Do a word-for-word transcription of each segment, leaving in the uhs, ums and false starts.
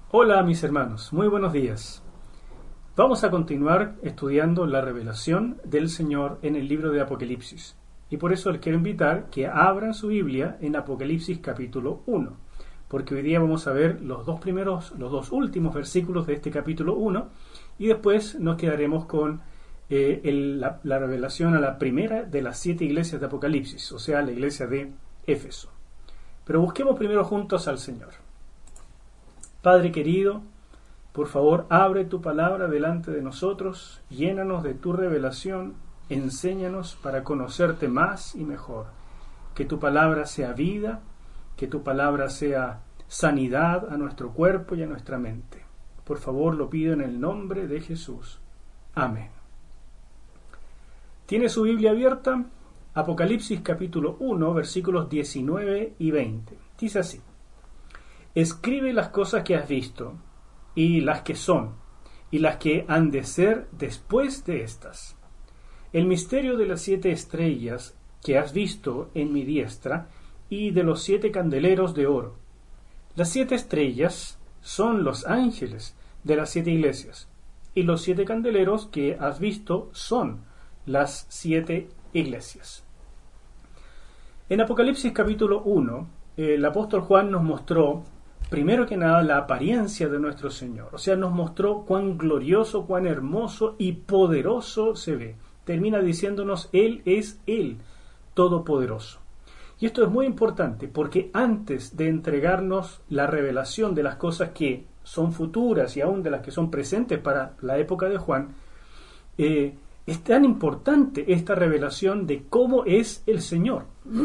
Hola mis hermanos, muy buenos días. Vamos a continuar estudiando la revelación del Señor en el libro de Apocalipsis. Y por eso les quiero invitar que abran su Biblia en Apocalipsis capítulo uno, porque hoy día vamos a ver los dos primeros, los dos últimos versículos de este capítulo uno, y después nos quedaremos con eh, el, la, la revelación a la primera de las siete iglesias de Apocalipsis, o sea, la iglesia de Éfeso. Pero busquemos primero juntos al Señor. Padre querido, por favor, abre tu palabra delante de nosotros, llénanos de tu revelación, enséñanos para conocerte más y mejor. Que tu palabra sea vida, que tu palabra sea sanidad a nuestro cuerpo y a nuestra mente. Por favor, lo pido en el nombre de Jesús. Amén. ¿Tiene su Biblia abierta? Apocalipsis capítulo uno, versículos diecinueve y veinte. Dice así: Escribe las cosas que has visto, y las que son, y las que han de ser después de estas. El misterio de las siete estrellas que has visto en mi diestra, y de los siete candeleros de oro. Las siete estrellas son los ángeles de las siete iglesias, y los siete candeleros que has visto son las siete iglesias. En Apocalipsis capítulo uno, el apóstol Juan nos mostró primero que nada la apariencia de nuestro Señor, o sea, nos mostró cuán glorioso, cuán hermoso y poderoso se ve. Termina diciéndonos, Él es el Todopoderoso. Y esto es muy importante porque antes de entregarnos la revelación de las cosas que son futuras y aún de las que son presentes para la época de Juan, eh, es tan importante esta revelación de cómo es el Señor.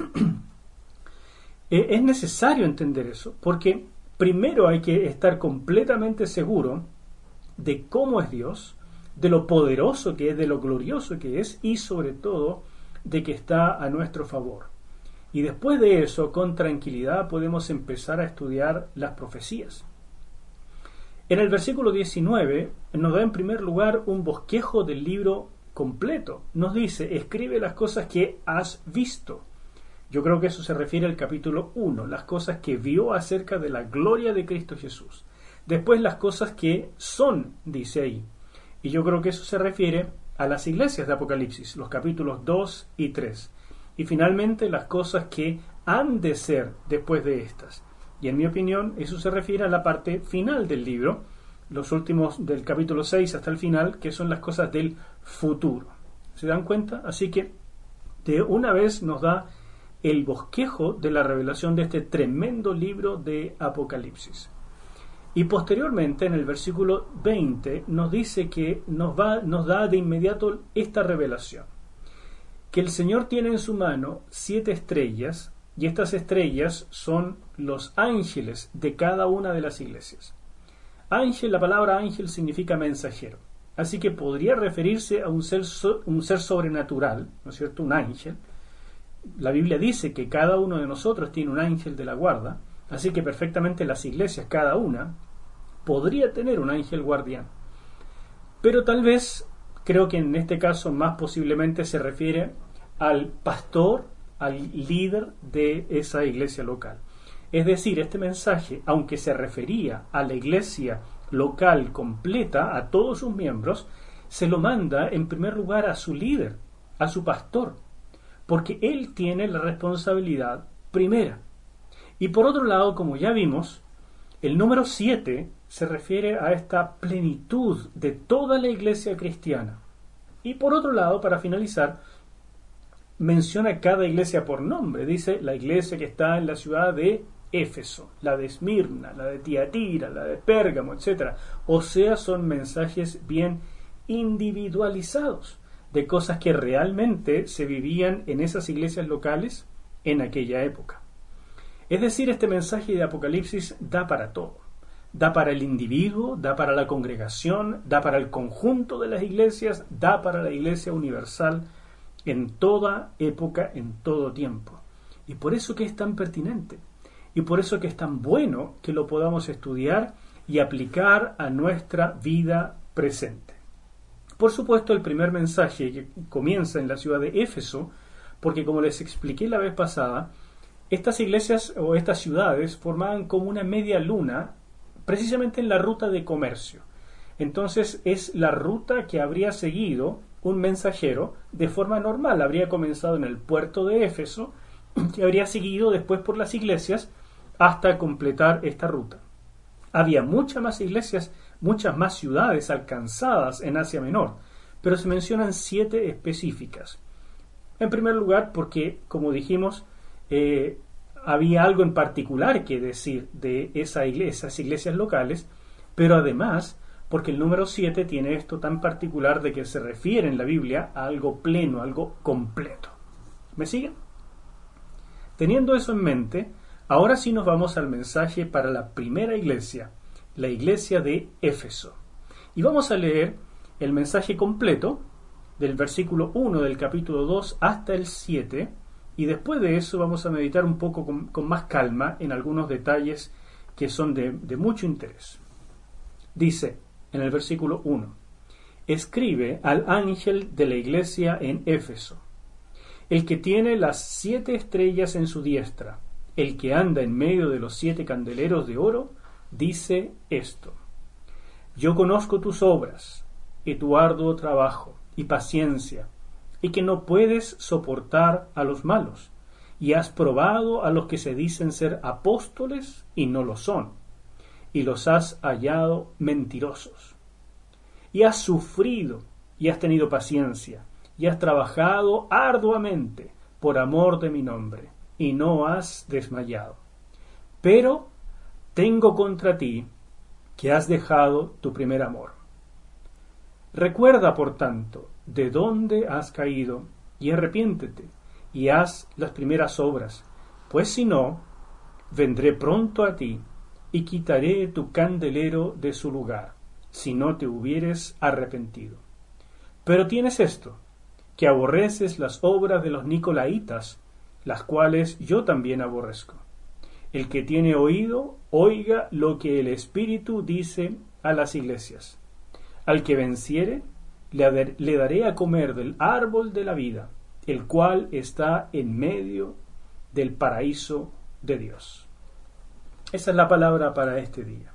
eh, es necesario entender eso porque primero hay que estar completamente seguro de cómo es Dios, de lo poderoso que es, de lo glorioso que es y sobre todo de que está a nuestro favor. Y después de eso, con tranquilidad, podemos empezar a estudiar las profecías. En el versículo diecinueve nos da en primer lugar un bosquejo del libro completo. Nos dice, escribe las cosas que has visto. Yo creo que eso se refiere al capítulo uno, las cosas que vio acerca de la gloria de Cristo Jesús. Después las cosas que son, dice ahí. Y yo creo que eso se refiere a las iglesias de Apocalipsis, los capítulos dos y tres. Y finalmente las cosas que han de ser después de estas. Y en mi opinión eso se refiere a la parte final del libro, los últimos del capítulo seis hasta el final, que son las cosas del futuro. ¿Se dan cuenta? Así que de una vez nos da el bosquejo de la revelación de este tremendo libro de Apocalipsis. Y posteriormente, en el versículo veinte, nos dice que nos, va, nos da de inmediato esta revelación. Que el Señor tiene en su mano siete estrellas, y estas estrellas son los ángeles de cada una de las iglesias. Ángel, la palabra ángel significa mensajero. Así que podría referirse a un ser, un ser sobrenatural, ¿no es cierto? Un ángel. La Biblia dice que cada uno de nosotros tiene un ángel de la guarda, así que perfectamente las iglesias, cada una, podría tener un ángel guardián. Pero tal vez, creo que en este caso más posiblemente se refiere al pastor, al líder de esa iglesia local. Es decir, este mensaje, aunque se refería a la iglesia local completa, a todos sus miembros, se lo manda en primer lugar a su líder, a su pastor, porque él tiene la responsabilidad primera. Y por otro lado, como ya vimos, el número siete se refiere a esta plenitud de toda la iglesia cristiana. Y por otro lado, para finalizar, menciona cada iglesia por nombre. Dice la iglesia que está en la ciudad de Éfeso, la de Esmirna, la de Tiatira, la de Pérgamo, etcétera. O sea, son mensajes bien individualizados de cosas que realmente se vivían en esas iglesias locales en aquella época. Es decir, este mensaje de Apocalipsis da para todo. Da para el individuo, da para la congregación, da para el conjunto de las iglesias, da para la iglesia universal en toda época, en todo tiempo. Y por eso que es tan pertinente. Y por eso que es tan bueno que lo podamos estudiar y aplicar a nuestra vida presente. Por supuesto, el primer mensaje que comienza en la ciudad de Éfeso, porque como les expliqué la vez pasada, estas iglesias o estas ciudades formaban como una media luna precisamente en la ruta de comercio. Entonces es la ruta que habría seguido un mensajero de forma normal. Habría comenzado en el puerto de Éfeso y habría seguido después por las iglesias hasta completar esta ruta. Había muchas más iglesias, muchas más ciudades alcanzadas en Asia Menor, pero se mencionan siete específicas. En primer lugar, porque, como dijimos, eh, había algo en particular que decir de esa iglesia, esas iglesias locales, pero además porque el número siete tiene esto tan particular de que se refiere en la Biblia a algo pleno, algo completo. ¿Me siguen? Teniendo eso en mente, ahora sí nos vamos al mensaje para la primera iglesia, la iglesia de Éfeso. Y vamos a leer el mensaje completo del versículo uno del capítulo dos hasta el siete, y después de eso vamos a meditar un poco con, con más calma en algunos detalles que son de, de mucho interés. Dice en el versículo uno: escribe al ángel de la iglesia en Éfeso, el que tiene las siete estrellas en su diestra, el que anda en medio de los siete candeleros de oro, dice esto: yo conozco tus obras, y tu arduo trabajo, y paciencia, y que no puedes soportar a los malos, y has probado a los que se dicen ser apóstoles y no lo son, y los has hallado mentirosos. Y has sufrido, y has tenido paciencia, y has trabajado arduamente por amor de mi nombre, y no has desmayado. Pero tengo contra ti que has dejado tu primer amor. Recuerda, por tanto, de dónde has caído, y arrepiéntete, y haz las primeras obras, pues si no, vendré pronto a ti, y quitaré tu candelero de su lugar, si no te hubieres arrepentido. Pero tienes esto, que aborreces las obras de los nicolaitas, las cuales yo también aborrezco. El que tiene oído, oiga lo que el Espíritu dice a las iglesias. Al que venciere, le, le daré a comer del árbol de la vida, el cual está en medio del paraíso de Dios. Esa es la palabra para este día.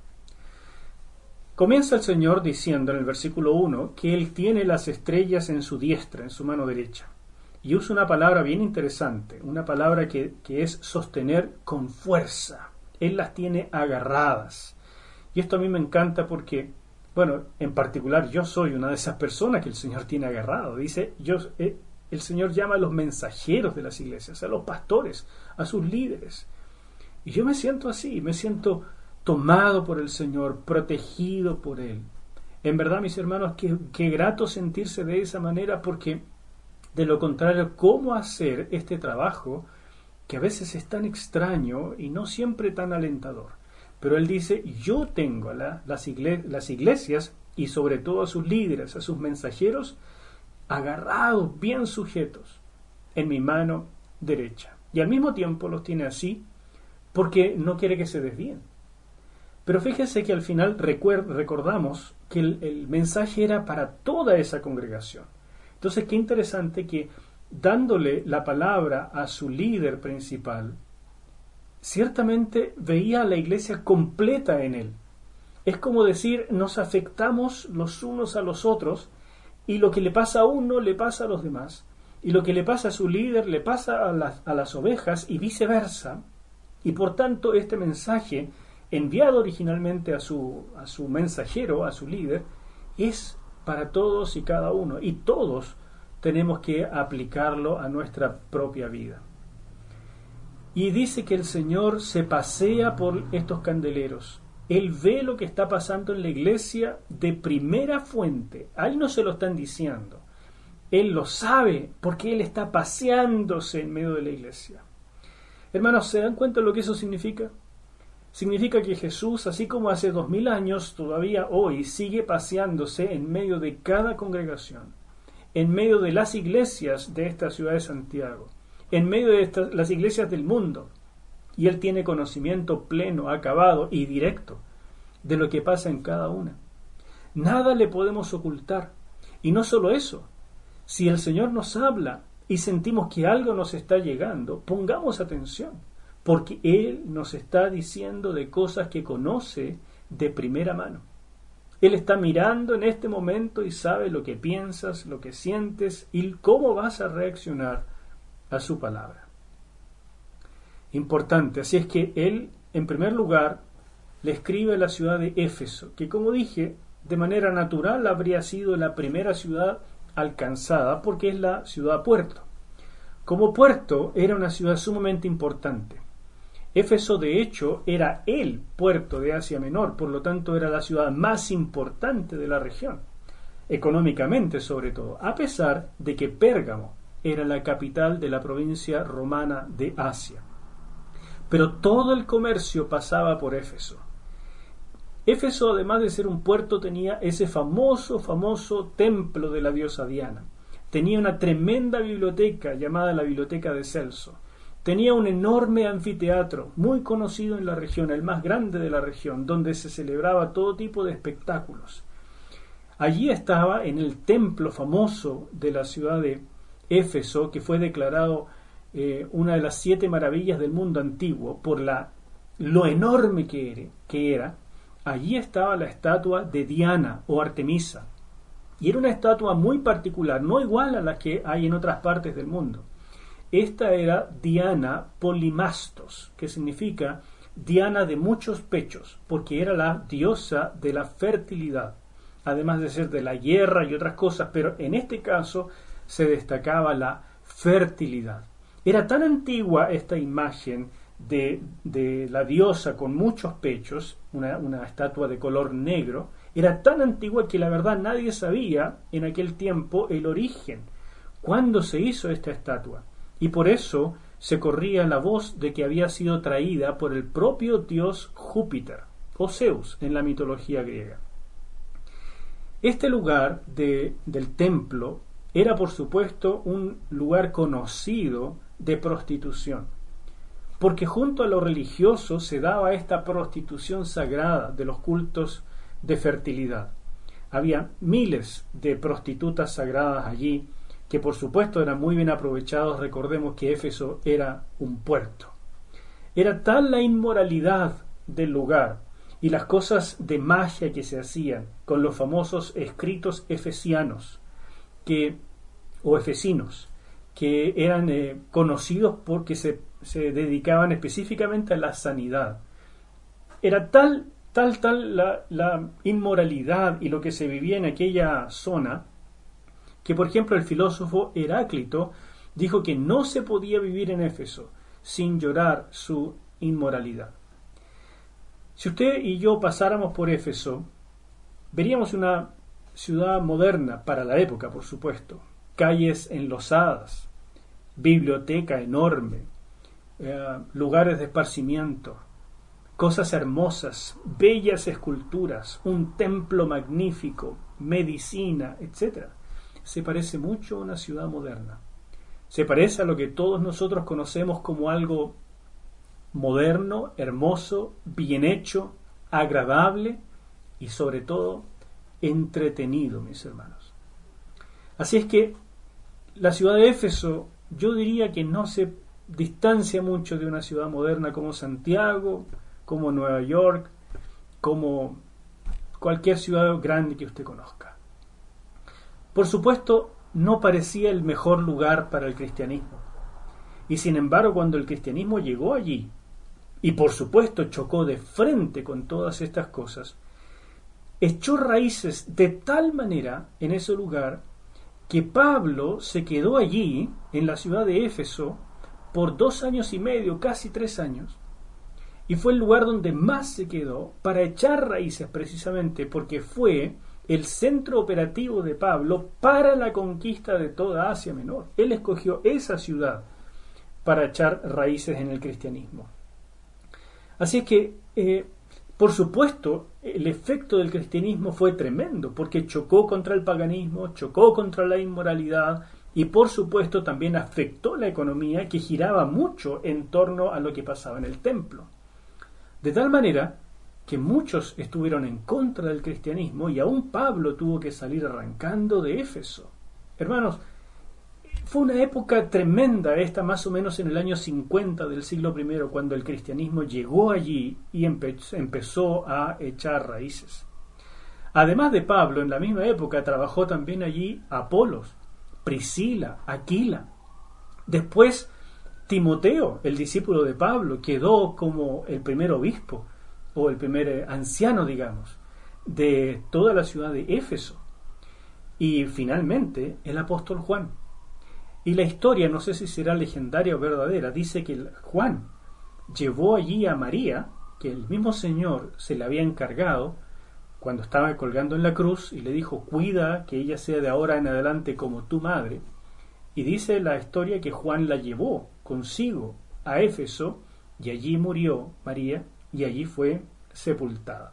Comienza el Señor diciendo en el versículo uno que Él tiene las estrellas en su diestra, en su mano derecha. Y usa una palabra bien interesante, una palabra que, que es sostener con fuerza. Él las tiene agarradas. Y esto a mí me encanta porque, bueno, en particular yo soy una de esas personas que el Señor tiene agarrado. Dice, yo, eh, el Señor llama a los mensajeros de las iglesias, a los pastores, a sus líderes. Y yo me siento así, me siento tomado por el Señor, protegido por Él. En verdad, mis hermanos, qué, qué grato sentirse de esa manera, porque de lo contrario, ¿cómo hacer este trabajo que a veces es tan extraño y no siempre tan alentador? Pero Él dice, yo tengo a la, las, igle, las iglesias y sobre todo a sus líderes, a sus mensajeros, agarrados, bien sujetos en mi mano derecha. Y al mismo tiempo los tiene así porque no quiere que se desvíen. Pero fíjese que al final recuerd, recordamos que el, el mensaje era para toda esa congregación. Entonces, qué interesante que dándole la palabra a su líder principal, ciertamente veía a la iglesia completa en él. Es como decir, nos afectamos los unos a los otros, y lo que le pasa a uno le pasa a los demás, y lo que le pasa a su líder le pasa a las, a las ovejas, y viceversa. Y por tanto, este mensaje, enviado originalmente a su, a su mensajero, a su líder, es para todos y cada uno, y todos tenemos que aplicarlo a nuestra propia vida. Y dice que el Señor se pasea por estos candeleros. Él ve lo que está pasando en la iglesia de primera fuente. A Él no se lo están diciendo. Él lo sabe porque Él está paseándose en medio de la iglesia. Hermanos, ¿se dan cuenta de lo que eso significa? Significa que Jesús, así como hace dos mil años, todavía hoy sigue paseándose en medio de cada congregación, en medio de las iglesias de esta ciudad de Santiago, en medio de estas, las iglesias del mundo. Y Él tiene conocimiento pleno, acabado y directo de lo que pasa en cada una. Nada le podemos ocultar. Y no solo eso, si el Señor nos habla y sentimos que algo nos está llegando, pongamos atención, porque Él nos está diciendo de cosas que conoce de primera mano. Él está mirando en este momento y sabe lo que piensas, lo que sientes y cómo vas a reaccionar a su palabra. Importante, así es que él, en primer lugar, le escribe a la ciudad de Éfeso, que como dije, de manera natural habría sido la primera ciudad alcanzada porque es la ciudad puerto. Como puerto era una ciudad sumamente importante. Éfeso, de hecho, era el puerto de Asia Menor, por lo tanto era la ciudad más importante de la región, económicamente sobre todo, a pesar de que Pérgamo era la capital de la provincia romana de Asia. Pero todo el comercio pasaba por Éfeso. Éfeso, además de ser un puerto, tenía ese famoso, famoso templo de la diosa Diana. Tenía una tremenda biblioteca llamada la Biblioteca de Celso. Tenía un enorme anfiteatro, muy conocido en la región, el más grande de la región, donde se celebraba todo tipo de espectáculos. Allí estaba, en el templo famoso de la ciudad de Éfeso, que fue declarado eh, una de las siete maravillas del mundo antiguo, por la, lo enorme que era, que era, allí estaba la estatua de Diana o Artemisa. Y era una estatua muy particular, no igual a la que hay en otras partes del mundo. Esta era Diana Polimastos, que significa Diana de muchos pechos, porque era la diosa de la fertilidad, además de ser de la guerra y otras cosas, pero en este caso se destacaba la fertilidad. Era tan antigua esta imagen de, de la diosa con muchos pechos, una, una estatua de color negro, era tan antigua que la verdad nadie sabía en aquel tiempo el origen, cuándo se hizo esta estatua. Y por eso se corría la voz de que había sido traída por el propio dios Júpiter, o Zeus en la mitología griega. Este lugar de, del templo era, por supuesto, un lugar conocido de prostitución, porque junto a lo religioso se daba esta prostitución sagrada de los cultos de fertilidad. Había miles de prostitutas sagradas allí, que por supuesto eran muy bien aprovechados. Recordemos que Éfeso era un puerto. Era tal la inmoralidad del lugar y las cosas de magia que se hacían con los famosos escritos efesianos que, o efesinos, que eran eh, conocidos porque se, se dedicaban específicamente a la sanidad. Era tal, tal, tal la, la inmoralidad y lo que se vivía en aquella zona, que por ejemplo el filósofo Heráclito dijo que no se podía vivir en Éfeso sin llorar su inmoralidad. Si usted y yo pasáramos por Éfeso, veríamos una ciudad moderna para la época, por supuesto, calles enlosadas, biblioteca enorme, eh, lugares de esparcimiento, cosas hermosas, bellas esculturas, un templo magnífico, medicina, etcétera. Se parece mucho a una ciudad moderna. Se parece a lo que todos nosotros conocemos como algo moderno, hermoso, bien hecho, agradable y sobre todo entretenido, mis hermanos. Así es que la ciudad de Éfeso, yo diría que no se distancia mucho de una ciudad moderna como Santiago, como Nueva York, como cualquier ciudad grande que usted conozca. Por supuesto, no parecía el mejor lugar para el cristianismo. Y sin embargo, cuando el cristianismo llegó allí, y por supuesto chocó de frente con todas estas cosas, echó raíces de tal manera en ese lugar que Pablo se quedó allí, en la ciudad de Éfeso, por dos años y medio, casi tres años, y fue el lugar donde más se quedó para echar raíces precisamente porque fue el centro operativo de Pablo para la conquista de toda Asia Menor. Él escogió esa ciudad para echar raíces en el cristianismo. Así es que, eh, por supuesto, el efecto del cristianismo fue tremendo, porque chocó contra el paganismo, chocó contra la inmoralidad y, por supuesto, también afectó la economía, que giraba mucho en torno a lo que pasaba en el templo. De tal manera que muchos estuvieron en contra del cristianismo y aún Pablo tuvo que salir arrancando de Éfeso. Hermanos, Fue una época tremenda esta, más o menos en el año cincuenta del siglo primero, cuando el cristianismo llegó allí y empe- empezó a echar raíces. Además de Pablo, en la misma época trabajó también allí Apolos, Priscila, Aquila. Después Timoteo, el discípulo de Pablo, quedó como el primer obispo o el primer anciano, digamos, de toda la ciudad de Éfeso. Y finalmente el apóstol Juan. Y la historia, no sé si será legendaria o verdadera, dice que Juan llevó allí a María, que el mismo Señor se le había encargado cuando estaba colgando en la cruz, y le dijo: cuida que ella sea de ahora en adelante como tu madre. Y dice la historia que Juan la llevó consigo a Éfeso, y allí murió María, y allí fue sepultada.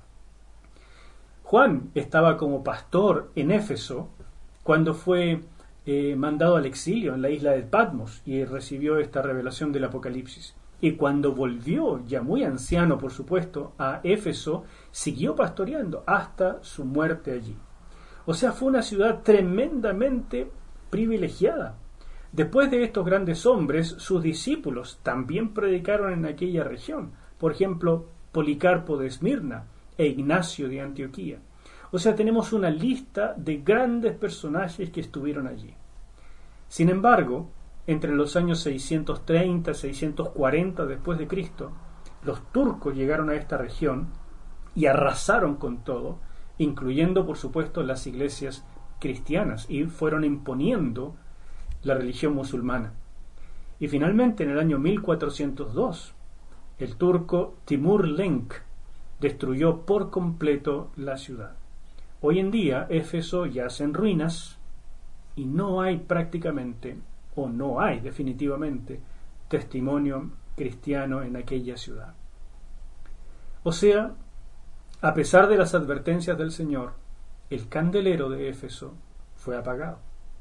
Juan estaba como pastor en Éfeso cuando fue eh, mandado al exilio en la isla de Patmos y recibió esta revelación del Apocalipsis. Y cuando volvió, ya muy anciano por supuesto, a Éfeso, siguió pastoreando hasta su muerte allí. O sea, fue una ciudad tremendamente privilegiada. Después de estos grandes hombres, sus discípulos también predicaron en aquella región. Por ejemplo, Policarpo de Esmirna e Ignacio de Antioquía. O sea, tenemos una lista de grandes personajes que estuvieron allí. Sin embargo, entre los años seiscientos treinta y seiscientos cuarenta después de Cristo, los turcos llegaron a esta región y arrasaron con todo, incluyendo por supuesto las iglesias cristianas, y fueron imponiendo la religión musulmana. Y finalmente, en el año mil cuatrocientos dos, el turco Timur Lenk destruyó por completo la ciudad. Hoy en día Éfeso yace en ruinas y no hay prácticamente, o no hay definitivamente, testimonio cristiano en aquella ciudad. O sea, a pesar de las advertencias del Señor, el candelero de Éfeso fue apagado.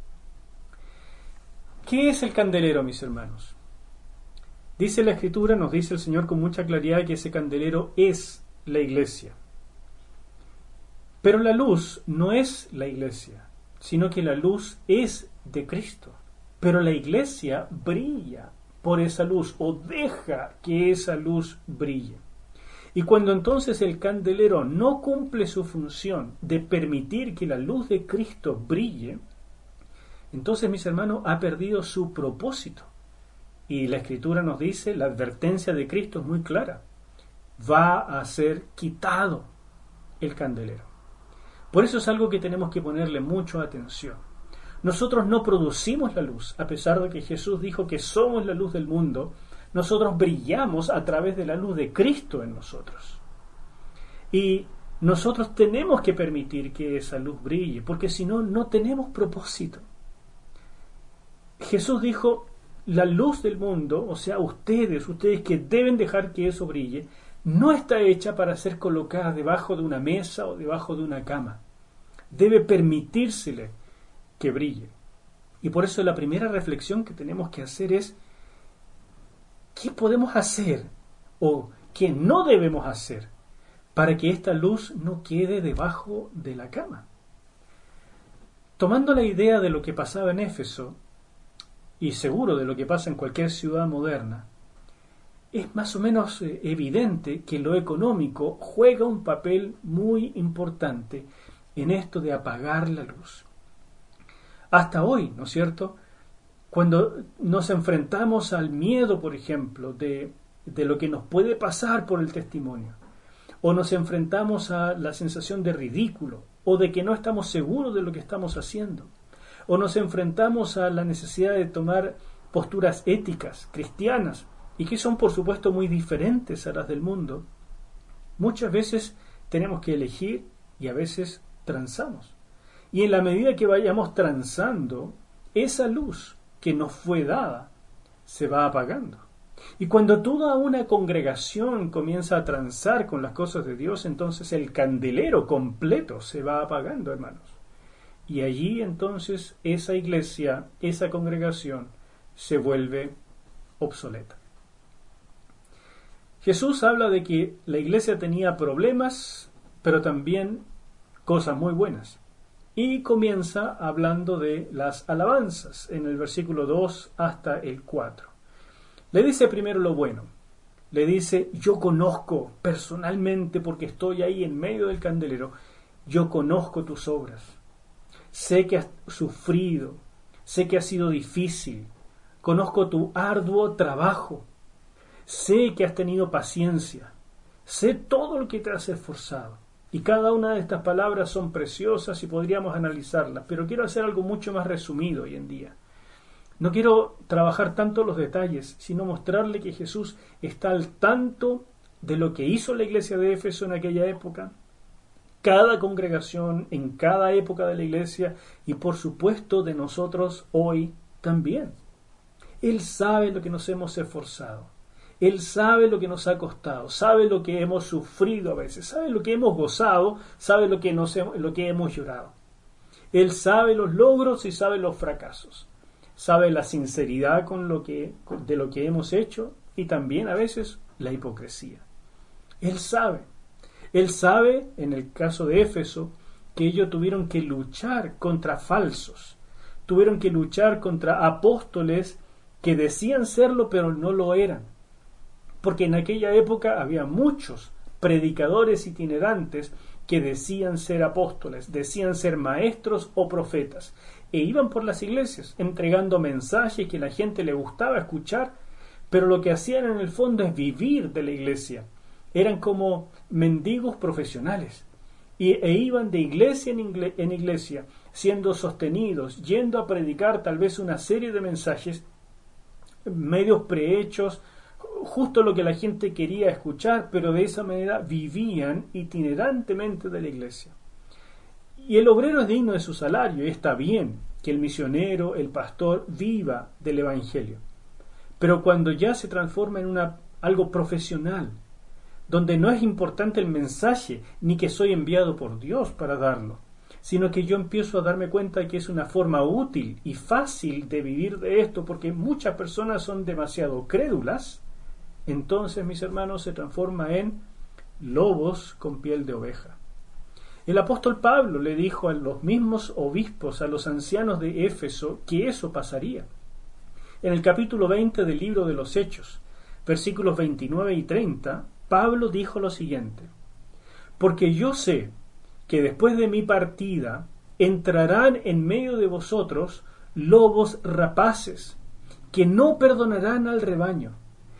¿Qué es el candelero, mis hermanos? Dice la Escritura, nos dice el Señor con mucha claridad, que ese candelero es la iglesia. Pero la luz no es la iglesia, sino que la luz es de Cristo. Pero la iglesia brilla por esa luz, o deja que esa luz brille. Y cuando entonces el candelero no cumple su función de permitir que la luz de Cristo brille, entonces, mis hermanos, ha perdido su propósito. Y la Escritura nos dice, la advertencia de Cristo es muy clara: va a ser quitado el candelero. Por eso es algo que tenemos que ponerle mucha atención. Nosotros no producimos la luz, a pesar de que Jesús dijo que somos la luz del mundo. Nosotros brillamos a través de la luz de Cristo en nosotros. Y nosotros tenemos que permitir que esa luz brille, porque si no, no tenemos propósito. Jesús dijo, la luz del mundo, o sea, ustedes, ustedes que deben dejar que eso brille, no está hecha para ser colocada debajo de una mesa o debajo de una cama. Debe permitírsele que brille. Y por eso la primera reflexión que tenemos que hacer es, ¿qué podemos hacer o qué no debemos hacer para que esta luz no quede debajo de la cama? Tomando la idea de lo que pasaba en Éfeso, y seguro de lo que pasa en cualquier ciudad moderna, es más o menos evidente que lo económico juega un papel muy importante en esto de apagar la luz. Hasta hoy, ¿no es cierto?, cuando nos enfrentamos al miedo, por ejemplo, de, de lo que nos puede pasar por el testimonio, o nos enfrentamos a la sensación de ridículo, o de que no estamos seguros de lo que estamos haciendo, o nos enfrentamos a la necesidad de tomar posturas éticas, cristianas, y que son por supuesto muy diferentes a las del mundo, muchas veces tenemos que elegir y a veces transamos. Y en la medida que vayamos transando, esa luz que nos fue dada se va apagando. Y cuando toda una congregación comienza a transar con las cosas de Dios, entonces el candelero completo se va apagando, hermanos. Y allí entonces esa iglesia, esa congregación, se vuelve obsoleta. Jesús habla de que la iglesia tenía problemas, pero también cosas muy buenas. y comienza hablando de las alabanzas en el versículo dos hasta el cuatro. Le dice primero lo bueno. Le dice, yo conozco personalmente, porque estoy ahí en medio del candelero, yo conozco tus obras. Sé que has sufrido, sé que ha sido difícil, conozco tu arduo trabajo, sé que has tenido paciencia, sé todo lo que te has esforzado. Y cada una de estas palabras son preciosas y podríamos analizarlas, pero quiero hacer algo mucho más resumido hoy en día. No quiero trabajar tanto los detalles, sino mostrarle que Jesús está al tanto de lo que hizo la iglesia de Éfeso en aquella época, cada congregación en cada época de la iglesia y por supuesto de nosotros hoy también. Él sabe lo que nos hemos esforzado, Él sabe lo que nos ha costado, sabe lo que hemos sufrido a veces, sabe lo que hemos gozado, sabe lo que, nos, lo que hemos llorado. Él sabe los logros y sabe los fracasos. Sabe la sinceridad con lo que, de lo que hemos hecho y también a veces la hipocresía. Él sabe. Él sabe, en el caso de Éfeso, que ellos tuvieron que luchar contra falsos. Tuvieron que luchar contra apóstoles que decían serlo pero no lo eran. Porque en aquella época había muchos predicadores itinerantes que decían ser apóstoles, decían ser maestros o profetas. E iban por las iglesias entregando mensajes que la gente le gustaba escuchar, pero lo que hacían en el fondo es vivir de la iglesia. Eran como mendigos profesionales y, e iban de iglesia en, igle, en iglesia, siendo sostenidos, yendo a predicar tal vez una serie de mensajes, medios prehechos, justo lo que la gente quería escuchar, pero de esa manera vivían itinerantemente de la iglesia. Y el obrero es digno de su salario, y está bien que el misionero, el pastor, viva del evangelio. Pero cuando ya se transforma en una, algo profesional, donde no es importante el mensaje, ni que soy enviado por Dios para darlo, sino que yo empiezo a darme cuenta de que es una forma útil y fácil de vivir de esto, porque muchas personas son demasiado crédulas, entonces, mis hermanos, se transforma en lobos con piel de oveja. El apóstol Pablo le dijo a los mismos obispos, a los ancianos de Éfeso, que eso pasaría. En el capítulo veinte del libro de los Hechos, versículos veintinueve y treinta, Pablo dijo lo siguiente: porque yo sé que después de mi partida entrarán en medio de vosotros lobos rapaces, que no perdonarán al rebaño.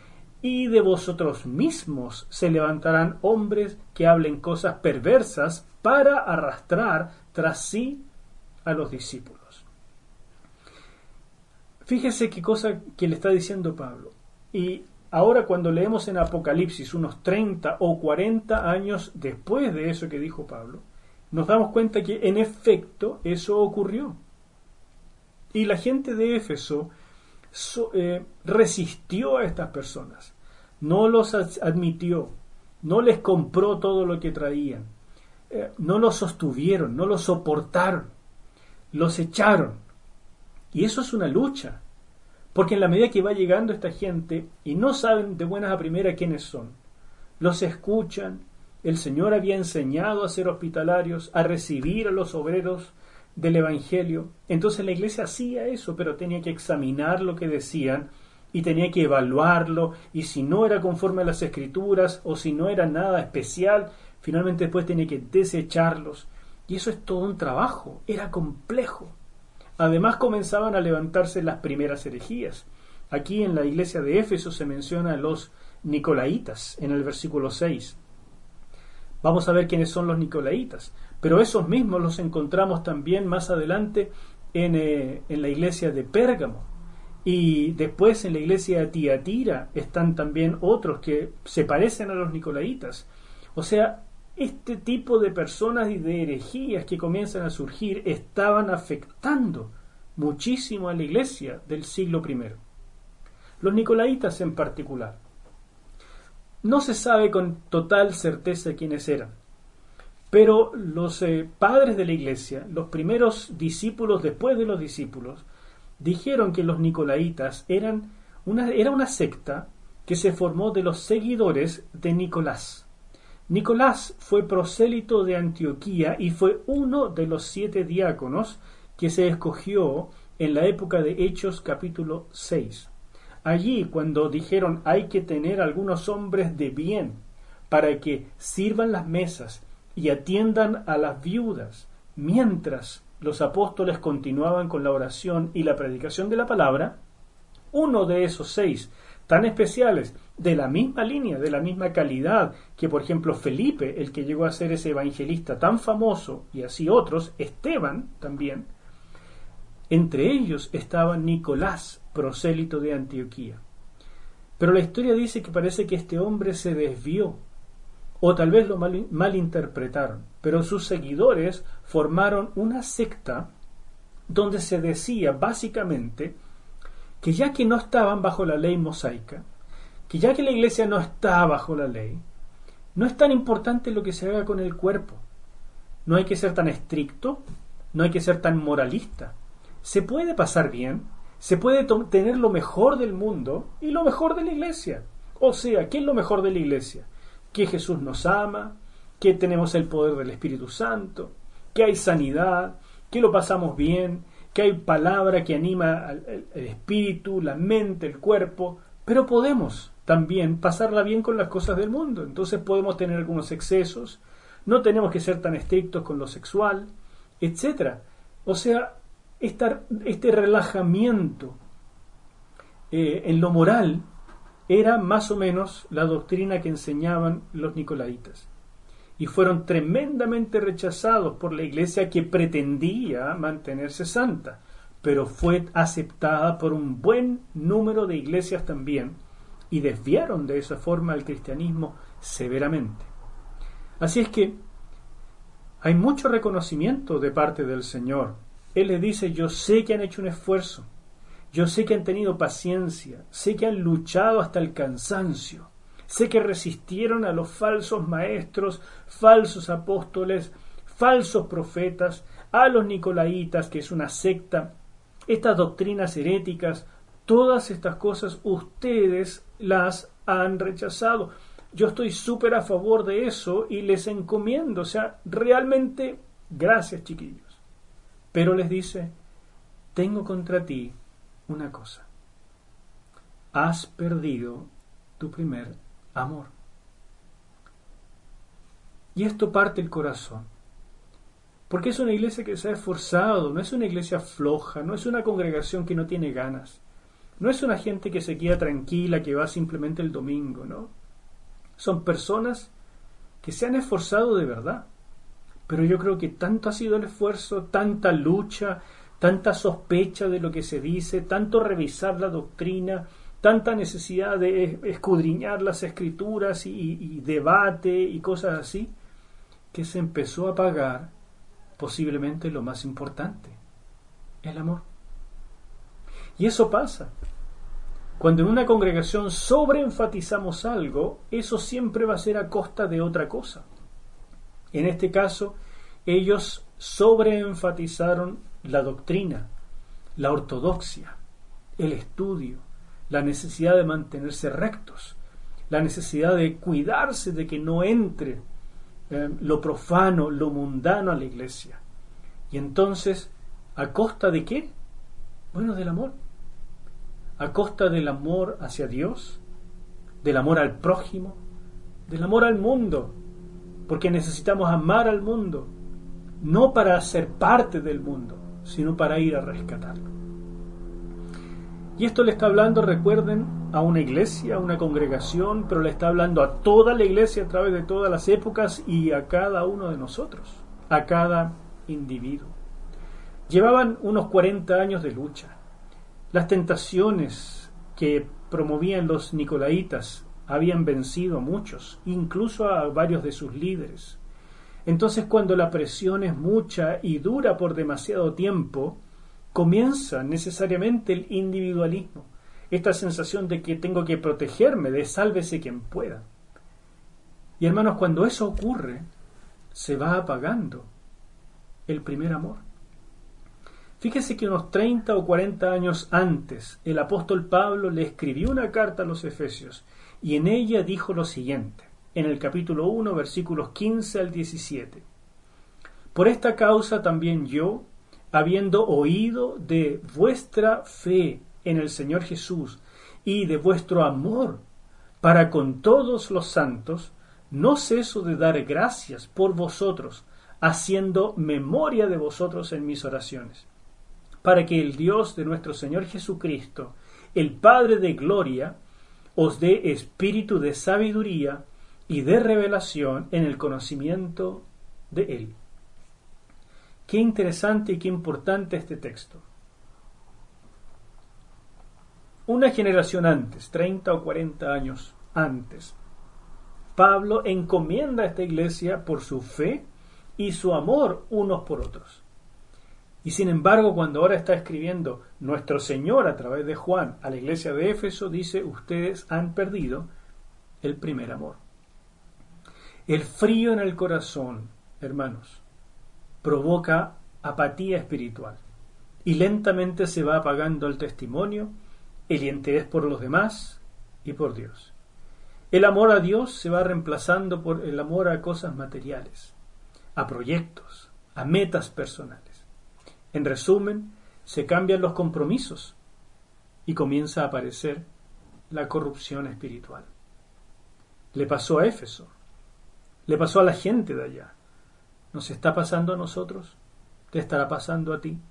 Y de vosotros mismos se levantarán hombres que hablen cosas perversas para arrastrar tras sí a los discípulos. Fíjese qué cosa que le está diciendo Pablo. Y ahora cuando leemos en Apocalipsis, unos treinta o cuarenta años después de eso que dijo Pablo, nos damos cuenta que en efecto eso ocurrió. Y la gente de Éfeso So, eh, resistió a estas personas, no los admitió, no les compró todo lo que traían, eh, no los sostuvieron, no los soportaron, los echaron. Y eso es una lucha, porque en la medida que va llegando esta gente y no saben de buenas a primeras quiénes son, los escuchan. El Señor había enseñado a ser hospitalarios, a recibir a los obreros del Evangelio. Entonces la iglesia hacía eso, pero tenía que examinar lo que decían y tenía que evaluarlo, y si no era conforme a las Escrituras o si no era nada especial, finalmente después tenía que desecharlos. Y eso es todo un trabajo, era complejo. Además comenzaban a levantarse las primeras herejías. Aquí en la iglesia de Éfeso se menciona a los Nicolaitas en el versículo seis. Vamos a ver quiénes son los Nicolaitas. Pero esos mismos los encontramos también más adelante en, eh, en la iglesia de Pérgamo. Y después en la iglesia de Tiatira están también otros que se parecen a los Nicolaitas. O sea, este tipo de personas y de herejías que comienzan a surgir estaban afectando muchísimo a la iglesia del siglo primero. Los Nicolaitas en particular. No se sabe con total certeza quiénes eran. Pero los eh, padres de la iglesia, los primeros discípulos después de los discípulos, dijeron que los Nicolaitas eran una, era una secta que se formó de los seguidores de Nicolás. Nicolás fue prosélito de Antioquía y fue uno de los siete diáconos que se escogió en la época de Hechos capítulo seis. Allí, cuando dijeron hay que tener algunos hombres de bien para que sirvan las mesas y atiendan a las viudas, mientras los apóstoles continuaban con la oración y la predicación de la palabra, uno de esos seis tan especiales, de la misma línea, de la misma calidad que, por ejemplo, Felipe, el que llegó a ser ese evangelista tan famoso, y así otros, Esteban también, entre ellos estaba Nicolás, prosélito de Antioquía. Pero la historia dice que parece que este hombre se desvió, o tal vez lo mal, malinterpretaron, pero sus seguidores formaron una secta donde se decía básicamente que ya que no estaban bajo la ley mosaica, que ya que la iglesia no está bajo la ley, no es tan importante lo que se haga con el cuerpo. No hay que ser tan estricto, no hay que ser tan moralista. Se puede pasar bien, se puede tener lo mejor del mundo y lo mejor de la iglesia. O sea, ¿qué es lo mejor de la iglesia? Que Jesús nos ama, que tenemos el poder del Espíritu Santo, que hay sanidad, que lo pasamos bien, que hay palabra que anima al el espíritu, la mente, el cuerpo, pero podemos también pasarla bien con las cosas del mundo. Entonces podemos tener algunos excesos, no tenemos que ser tan estrictos con lo sexual, etcétera. O sea, esta, este relajamiento eh, en lo moral era más o menos la doctrina que enseñaban los nicolaitas. Y fueron tremendamente rechazados por la iglesia que pretendía mantenerse santa, pero fue aceptada por un buen número de iglesias también, y desviaron de esa forma el cristianismo severamente. Así es que hay mucho reconocimiento de parte del Señor. Él les dice, yo sé que han hecho un esfuerzo, yo sé que han tenido paciencia, sé que han luchado hasta el cansancio, sé que resistieron a los falsos maestros, falsos apóstoles, falsos profetas, a los nicolaitas, que es una secta, estas doctrinas heréticas, todas estas cosas ustedes las han rechazado. Yo estoy súper a favor de eso y les encomiendo, o sea, realmente, gracias chiquillos. Pero les dice, tengo contra ti una cosa. Has perdido tu primer amor. Y esto parte el corazón. Porque es una iglesia que se ha esforzado, no es una iglesia floja, no es una congregación que no tiene ganas. No es una gente que se queda tranquila, que va simplemente el domingo, ¿no? Son personas que se han esforzado de verdad. Pero yo creo que tanto ha sido el esfuerzo, tanta lucha, tanta sospecha de lo que se dice, tanto revisar la doctrina, tanta necesidad de escudriñar las escrituras y, y debate y cosas así, que se empezó a apagar posiblemente lo más importante, el amor. Y eso pasa. Cuando en una congregación sobreenfatizamos algo, eso siempre va a ser a costa de otra cosa. En este caso, ellos sobreenfatizaron la doctrina, la ortodoxia, el estudio, la necesidad de mantenerse rectos, la necesidad de cuidarse de que no entre eh, lo profano, lo mundano a la iglesia. Y entonces, ¿a costa de qué? Bueno, del amor. A costa del amor hacia Dios, del amor al prójimo, del amor al mundo, porque necesitamos amar al mundo, no para ser parte del mundo, sino para ir a rescatarlo. Y esto le está hablando, recuerden, a una iglesia, a una congregación, pero le está hablando a toda la iglesia a través de todas las épocas y a cada uno de nosotros, a cada individuo. Llevaban unos cuarenta años de lucha. Las tentaciones que promovían los nicolaitas habían vencido a muchos, incluso a varios de sus líderes. Entonces, cuando la presión es mucha y dura por demasiado tiempo, comienza necesariamente el individualismo, esta sensación de que tengo que protegerme, de sálvese quien pueda. Y hermanos, cuando eso ocurre, se va apagando el primer amor. Fíjese que unos treinta o cuarenta años antes, el apóstol Pablo le escribió una carta a los Efesios y en ella dijo lo siguiente. en el capítulo uno, versículos quince al diecisiete. Por esta causa también yo, habiendo oído de vuestra fe en el Señor Jesús y de vuestro amor para con todos los santos, no ceso de dar gracias por vosotros, haciendo memoria de vosotros en mis oraciones, para que el Dios de nuestro Señor Jesucristo, el Padre de gloria, os dé espíritu de sabiduría y de revelación en el conocimiento de Él. Qué interesante y qué importante este texto. Una generación antes, treinta o cuarenta años antes, Pablo encomienda a esta iglesia por su fe y su amor unos por otros. Y sin embargo, cuando ahora está escribiendo nuestro Señor a través de Juan a la iglesia de Éfeso, dice: ustedes han perdido el primer amor. El frío en el corazón, hermanos, provoca apatía espiritual y lentamente se va apagando el testimonio, el interés por los demás y por Dios. El amor a Dios se va reemplazando por el amor a cosas materiales, a proyectos, a metas personales. En resumen, se cambian los compromisos y comienza a aparecer la corrupción espiritual. Le pasó a Éfeso, le pasó a la gente de allá. ¿Nos está pasando a nosotros? ¿Te estará pasando a ti?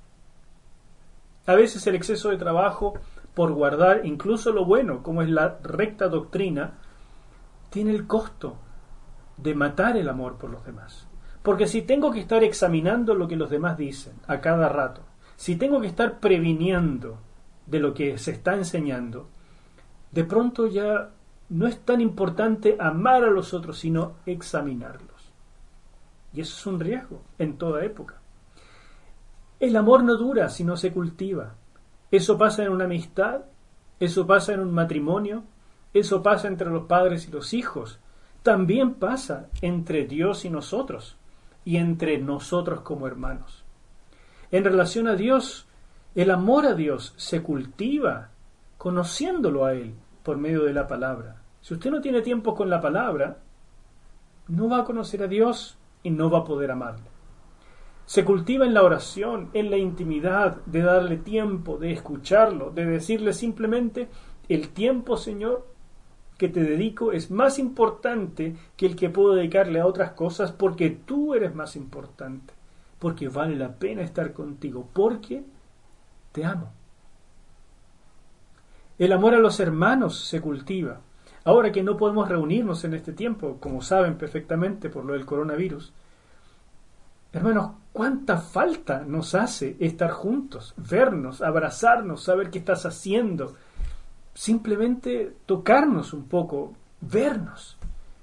A veces el exceso de trabajo por guardar incluso lo bueno, como es la recta doctrina, tiene el costo de matar el amor por los demás. Porque si tengo que estar examinando lo que los demás dicen a cada rato, si tengo que estar previniendo de lo que se está enseñando, de pronto ya no es tan importante amar a los otros, sino examinarlos. Y eso es un riesgo en toda época. El amor no dura si no se cultiva. Eso pasa en una amistad, eso pasa en un matrimonio, eso pasa entre los padres y los hijos. También pasa entre Dios y nosotros, y entre nosotros como hermanos. En relación a Dios, el amor a Dios se cultiva conociéndolo a Él por medio de la palabra. Si usted no tiene tiempo con la palabra, no va a conocer a Dios y no va a poder amarle. Se cultiva en la oración, en la intimidad, de darle tiempo, de escucharlo, de decirle simplemente: el tiempo, Señor, que te dedico es más importante que el que puedo dedicarle a otras cosas, porque tú eres más importante, porque vale la pena estar contigo, porque te amo. El amor a los hermanos se cultiva. Ahora que no podemos reunirnos en este tiempo, como saben perfectamente por lo del coronavirus, hermanos, cuánta falta nos hace estar juntos, vernos, abrazarnos, saber qué estás haciendo, simplemente tocarnos un poco, vernos.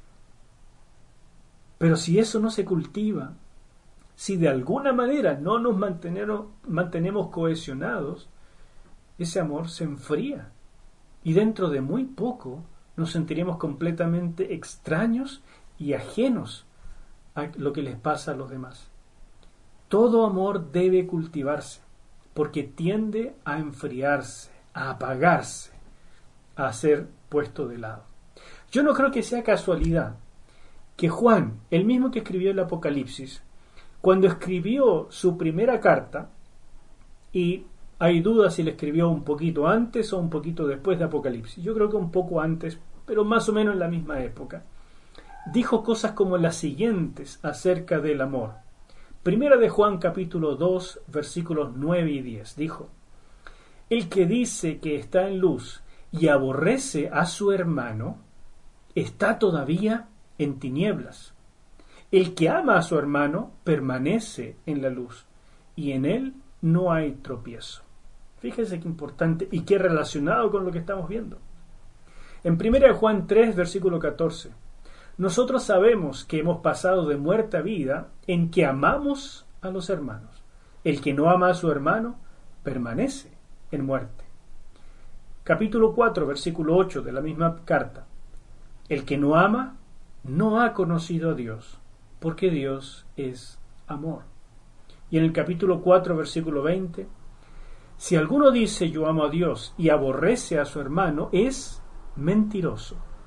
Pero si eso no se cultiva, si de alguna manera no nos mantenemos, mantenemos cohesionados, ese amor se enfría y dentro de muy poco nos sentiremos completamente extraños y ajenos a lo que les pasa a los demás. Todo amor debe cultivarse, porque tiende a enfriarse, a apagarse, a ser puesto de lado. Yo no creo que sea casualidad que Juan, el mismo que escribió el Apocalipsis, cuando escribió su primera carta, y hay dudas si le escribió un poquito antes o un poquito después de Apocalipsis, yo creo que un poco antes, pero más o menos en la misma época, dijo cosas como las siguientes acerca del amor. Primera de Juan capítulo dos, versículos nueve y diez, dijo: el que dice que está en luz y aborrece a su hermano, está todavía en tinieblas. El que ama a su hermano permanece en la luz, y en él no hay tropiezo. Fíjese qué importante y qué relacionado con lo que estamos viendo. En primera de Juan tres, versículo catorce, nosotros sabemos que hemos pasado de muerte a vida en que amamos a los hermanos. El que no ama a su hermano permanece en muerte. Capítulo cuatro, versículo ocho de la misma carta. El que no ama no ha conocido a Dios, porque Dios es amor. Y en el capítulo cuatro, versículo veinte, si alguno dice yo amo a Dios y aborrece a su hermano, es mentiroso,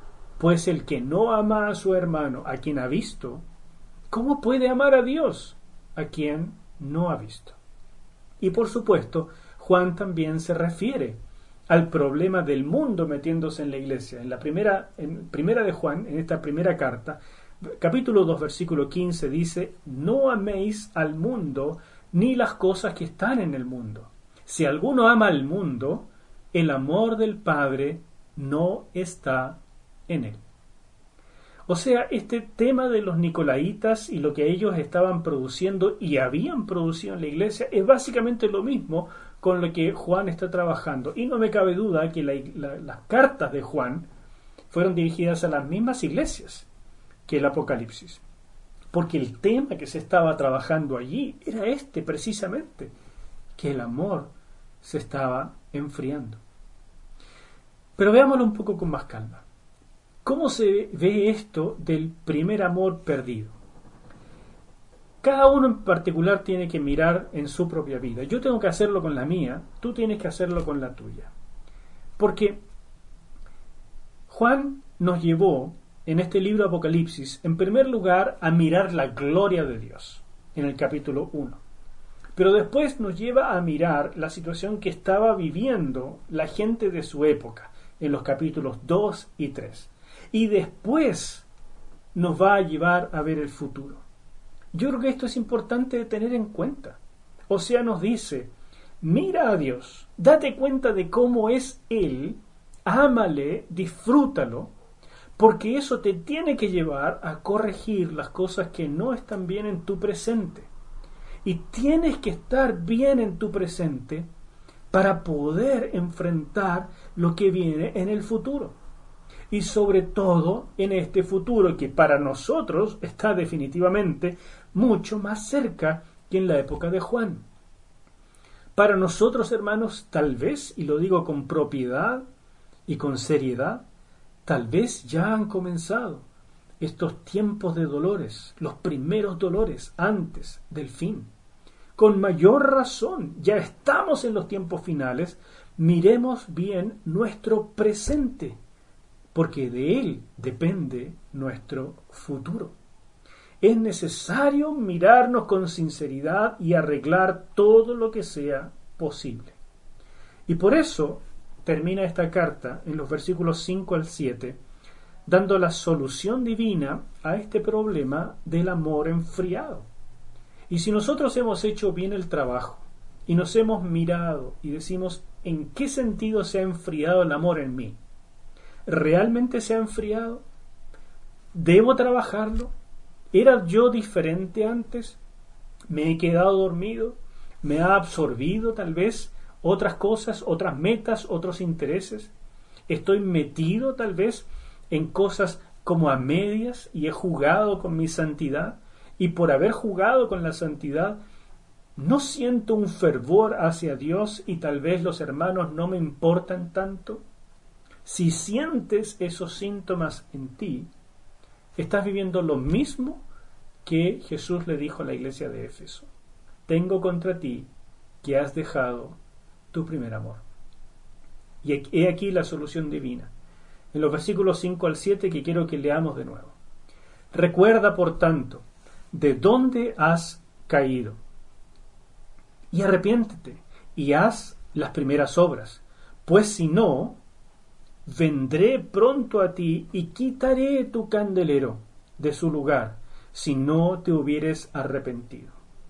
Pues el que no ama a su hermano, a quien ha visto, ¿cómo puede amar a Dios, a quien no ha visto? Y por supuesto, Juan también se refiere al problema del mundo metiéndose en la iglesia. En la primera, en primera de Juan, en esta primera carta, capítulo dos, versículo quince, dice: no améis al mundo ni las cosas que están en el mundo. Si alguno ama al mundo, el amor del Padre no está en él. O sea, este tema de los nicolaitas y lo que ellos estaban produciendo y habían producido en la iglesia es básicamente lo mismo con lo que Juan está trabajando. Y no me cabe duda que la, la, las cartas de Juan fueron dirigidas a las mismas iglesias que el Apocalipsis. Porque el tema que se estaba trabajando allí era este precisamente, que el amor se estaba enfriando. Pero veámoslo un poco con más calma. ¿Cómo se ve esto del primer amor perdido? Cada uno en particular tiene que mirar en su propia vida. Yo tengo que hacerlo con la mía, tú tienes que hacerlo con la tuya. Porque Juan nos llevó en este libro Apocalipsis, en primer lugar, a mirar la gloria de Dios, en el capítulo uno. Pero después nos lleva a mirar la situación que estaba viviendo la gente de su época, en los capítulos dos y tres. Y después nos va a llevar a ver el futuro. Yo creo que esto es importante de tener en cuenta. O sea, nos dice, mira a Dios, date cuenta de cómo es Él, ámale, disfrútalo, porque eso te tiene que llevar a corregir las cosas que no están bien en tu presente. Y tienes que estar bien en tu presente para poder enfrentar lo que viene en el futuro. Y sobre todo en este futuro que para nosotros está definitivamente mucho más cerca que en la época de Juan. Para nosotros, hermanos, tal vez, y lo digo con propiedad y con seriedad, tal vez ya han comenzado estos tiempos de dolores, los primeros dolores antes del fin. Con mayor razón, ya estamos en los tiempos finales, miremos bien nuestro presente, porque de él depende nuestro futuro. Es necesario mirarnos con sinceridad y arreglar todo lo que sea posible. Y por eso termina esta carta en los versículos cinco al siete, dando la solución divina a este problema del amor enfriado. Y si nosotros hemos hecho bien el trabajo y nos hemos mirado y decimos en qué sentido se ha enfriado el amor en mí, ¿realmente se ha enfriado? ¿Debo trabajarlo? ¿Era yo diferente antes? ¿Me he quedado dormido? ¿Me ha absorbido tal vez otras cosas, otras metas, otros intereses? ¿Estoy metido tal vez en cosas como a medias y he jugado con mi santidad? Y por haber jugado con la santidad, ¿no siento un fervor hacia Dios y tal vez los hermanos no me importan tanto? Si sientes esos síntomas en ti, estás viviendo lo mismo que Jesús le dijo a la iglesia de Éfeso. Tengo contra ti que has dejado tu primer amor. Y he aquí la solución divina. En los versículos cinco al siete que quiero que leamos de nuevo. Recuerda, por tanto, de dónde has caído. Y arrepiéntete y haz las primeras obras. Pues si no, vendré pronto a ti y quitaré tu candelero de su lugar, si no te hubieres arrepentido.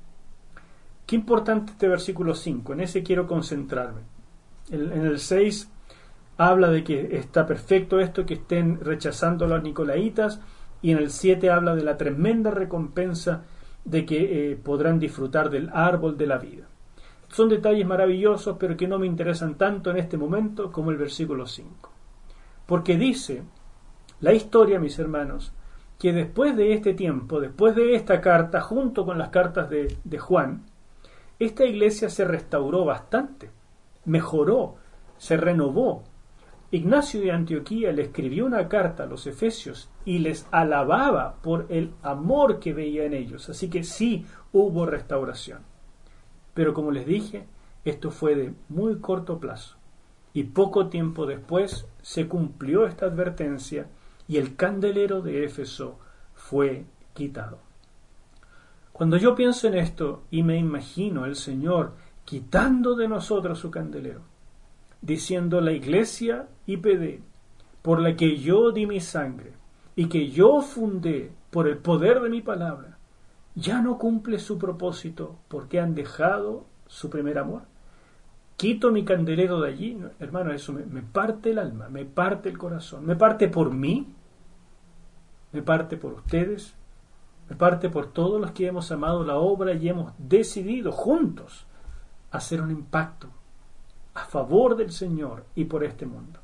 Qué importante este versículo cinco, en ese quiero concentrarme. En, en el seis habla de que está perfecto esto, que estén rechazando a los nicolaitas, y en el siete habla de la tremenda recompensa de que eh, podrán disfrutar del árbol de la vida. Son detalles maravillosos, pero que no me interesan tanto en este momento como el versículo cinco. Porque dice la historia, mis hermanos, que después de este tiempo, después de esta carta, junto con las cartas de, de Juan, esta iglesia se restauró bastante, mejoró, se renovó. Ignacio de Antioquía le escribió una carta a los efesios y les alababa por el amor que veía en ellos. Así que sí hubo restauración. Pero como les dije, esto fue de muy corto plazo. Y poco tiempo después se cumplió esta advertencia y el candelero de Éfeso fue quitado. Cuando yo pienso en esto y me imagino el Señor quitando de nosotros su candelero, diciendo la iglesia I P D, por la que yo di mi sangre y que yo fundé por el poder de mi palabra, ya no cumple su propósito porque han dejado su primer amor. Quito mi candelero de allí, hermano, eso me, me parte el alma, me parte el corazón, me parte por mí, me parte por ustedes, me parte por todos los que hemos amado la obra y hemos decidido juntos hacer un impacto a favor del Señor y por este mundo.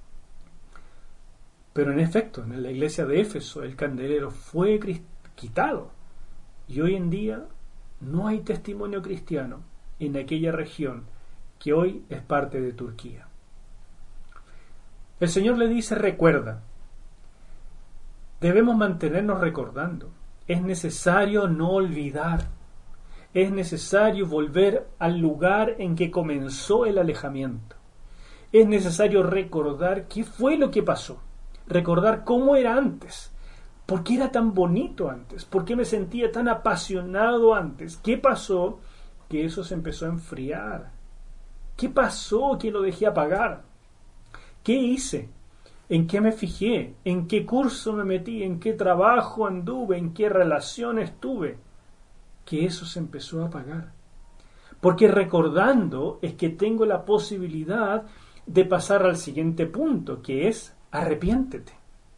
Pero en efecto, en la iglesia de Éfeso el candelero fue quitado y hoy en día no hay testimonio cristiano en aquella región que hoy es parte de Turquía. El Señor le dice: recuerda, debemos mantenernos recordando, es necesario no olvidar, es necesario volver al lugar en que comenzó el alejamiento, es necesario recordar qué fue lo que pasó, recordar cómo era antes, por qué era tan bonito antes, por qué me sentía tan apasionado antes, qué pasó que eso se empezó a enfriar, qué pasó que lo dejé apagar, qué hice, en qué me fijé, en qué curso me metí, en qué trabajo anduve, en qué relaciones tuve, que eso se empezó a apagar. Porque recordando es que tengo la posibilidad de pasar al siguiente punto, que es arrepiéntete.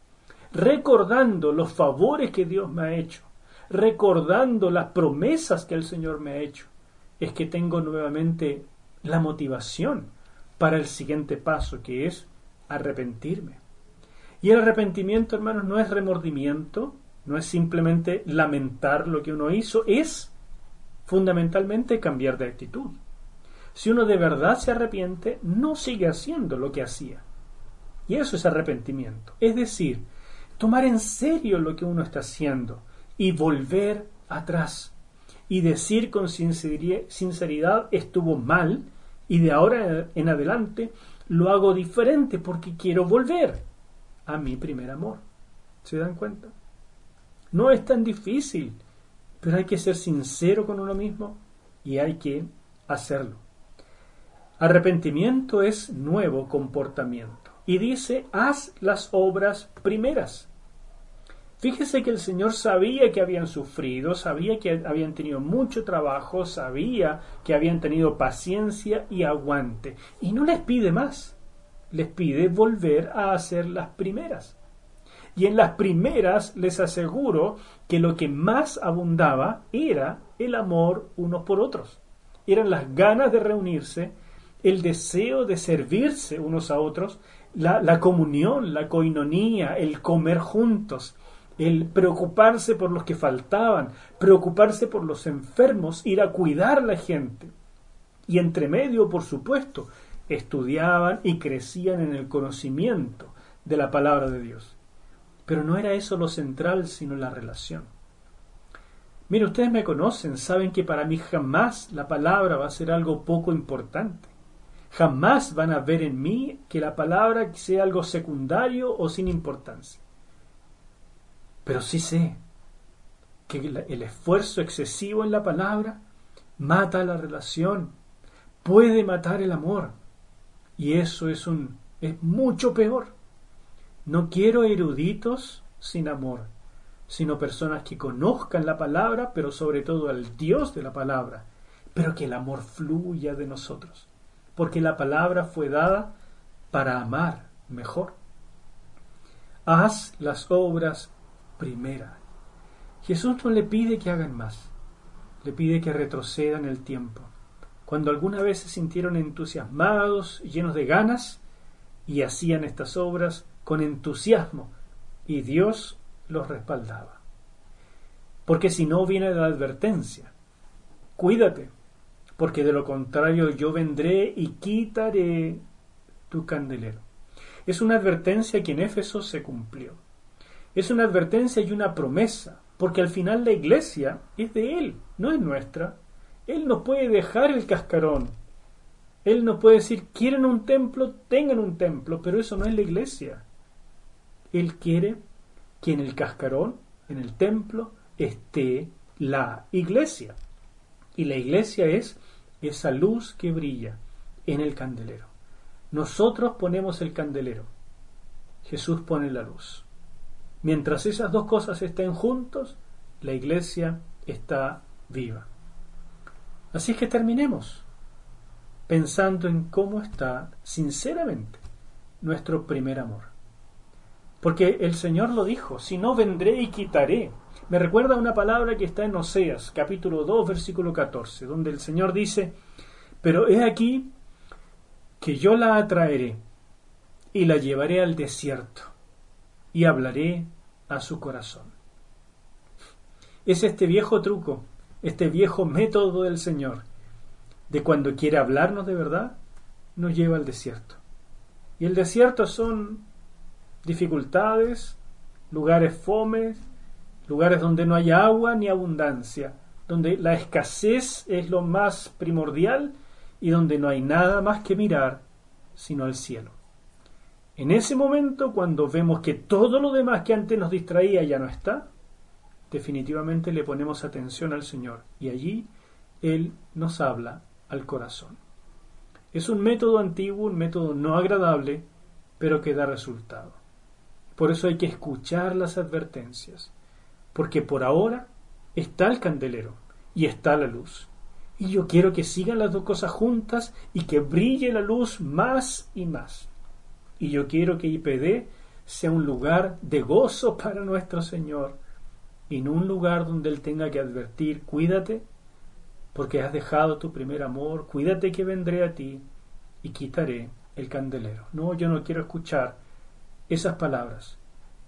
Recordando los favores que Dios me ha hecho, recordando las promesas que el Señor me ha hecho, es que tengo nuevamente la motivación para el siguiente paso, que es arrepentirme. Y el arrepentimiento, hermanos, no es remordimiento, no es simplemente lamentar lo que uno hizo, es fundamentalmente cambiar de actitud. Si uno de verdad se arrepiente, no sigue haciendo lo que hacía. Y eso es arrepentimiento. Es decir, tomar en serio lo que uno está haciendo y volver atrás y decir con sinceridad: estuvo mal y de ahora en adelante lo hago diferente porque quiero volver a mi primer amor. ¿Se dan cuenta? No es tan difícil, pero hay que ser sincero con uno mismo y hay que hacerlo. Arrepentimiento es nuevo comportamiento. Y dice: haz las obras primeras. Fíjese que el Señor sabía que habían sufrido, sabía que habían tenido mucho trabajo, sabía que habían tenido paciencia y aguante. Y no les pide más. Les pide volver a hacer las primeras. Y en las primeras les aseguro que lo que más abundaba era el amor unos por otros. Eran las ganas de reunirse, el deseo de servirse unos a otros, la, la comunión, la coinonía, el comer juntos, el preocuparse por los que faltaban, preocuparse por los enfermos, ir a cuidar a la gente. Y entre medio, por supuesto, estudiaban y crecían en el conocimiento de la palabra de Dios. Pero no era eso lo central, sino la relación. Mire, ustedes me conocen, saben que para mí jamás la palabra va a ser algo poco importante. Jamás van a ver en mí que la palabra sea algo secundario o sin importancia. Pero sí sé que el esfuerzo excesivo en la palabra mata la relación, puede matar el amor. Y eso es, un, es mucho peor. No quiero eruditos sin amor, sino personas que conozcan la palabra, pero sobre todo al Dios de la palabra, pero que el amor fluya de nosotros, porque la palabra fue dada para amar mejor. Haz las obras primeras. Jesús no le pide que hagan más, le pide que retrocedan el tiempo. Cuando alguna vez se sintieron entusiasmados, llenos de ganas, y hacían estas obras con entusiasmo, y Dios los respaldaba. Porque si no, viene la advertencia: cuídate, porque de lo contrario yo vendré y quitaré tu candelero. Es una advertencia que en Éfeso se cumplió. Es una advertencia y una promesa, porque al final la iglesia es de Él, no es nuestra. Él no puede dejar el cascarón. Él no puede decir: quieren un templo, tengan un templo, pero eso no es la iglesia. Él quiere que en el cascarón, en el templo, esté la iglesia. Y la iglesia es esa luz que brilla en el candelero. Nosotros ponemos el candelero. Jesús pone la luz. Mientras esas dos cosas estén juntos, la iglesia está viva. Así es que terminemos pensando en cómo está, sinceramente, nuestro primer amor. Porque el Señor lo dijo, si no vendré y quitaré. Me recuerda una palabra que está en Oseas, capítulo dos, versículo catorce, donde el Señor dice, pero he aquí que yo la atraeré y la llevaré al desierto y hablaré a su corazón. Es este viejo truco, este viejo método del Señor, de cuando quiere hablarnos de verdad, nos lleva al desierto. Y el desierto son dificultades, lugares fomes, lugares donde no hay agua ni abundancia, donde la escasez es lo más primordial y donde no hay nada más que mirar sino al cielo. En ese momento, cuando vemos que todo lo demás que antes nos distraía ya no está, definitivamente le ponemos atención al Señor y allí Él nos habla al corazón. Es un método antiguo, un método no agradable, pero que da resultado. Por eso hay que escuchar las advertencias, porque por ahora está el candelero y está la luz. Y yo quiero que sigan las dos cosas juntas y que brille la luz más y más. Y yo quiero que I P D sea un lugar de gozo para nuestro Señor y no un lugar donde Él tenga que advertir, cuídate porque has dejado tu primer amor, cuídate que vendré a ti y quitaré el candelero. No, yo no quiero escuchar esas palabras.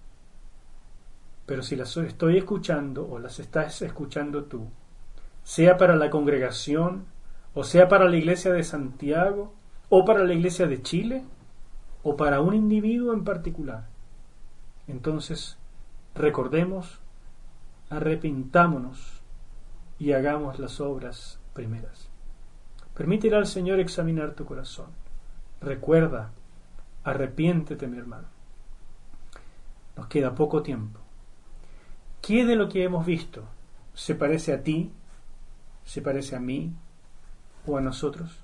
Pero si las estoy escuchando o las estás escuchando tú, sea para la congregación, o sea para la iglesia de Santiago, o para la iglesia de Chile, o para un individuo en particular, entonces recordemos, arrepintámonos y hagamos las obras primeras. Permítele al Señor examinar tu corazón. Recuerda, arrepiéntete, mi hermano. Nos queda poco tiempo. ¿Qué de lo que hemos visto se parece a ti, se parece a mí o a nosotros?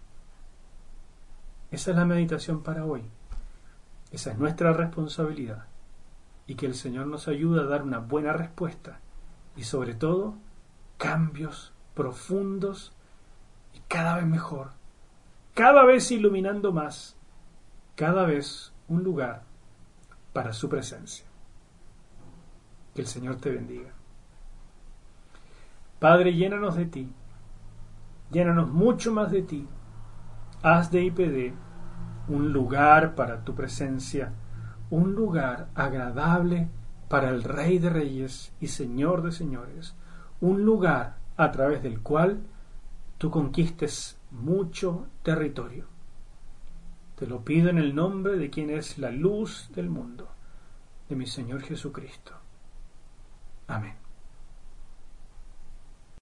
Esa es la meditación para hoy. Esa es nuestra responsabilidad. Y que el Señor nos ayude a dar una buena respuesta. Y sobre todo, cambios profundos y cada vez mejor. Cada vez iluminando más. Cada vez un lugar para su presencia. Que el Señor te bendiga. Padre, llénanos de ti. Llénanos mucho más de ti. Haz de I P D un lugar para tu presencia, un lugar agradable para el Rey de Reyes y Señor de Señores, un lugar a través del cual tú conquistes mucho territorio. Te lo pido en el nombre de quien es la luz del mundo, de mi Señor Jesucristo. Amén.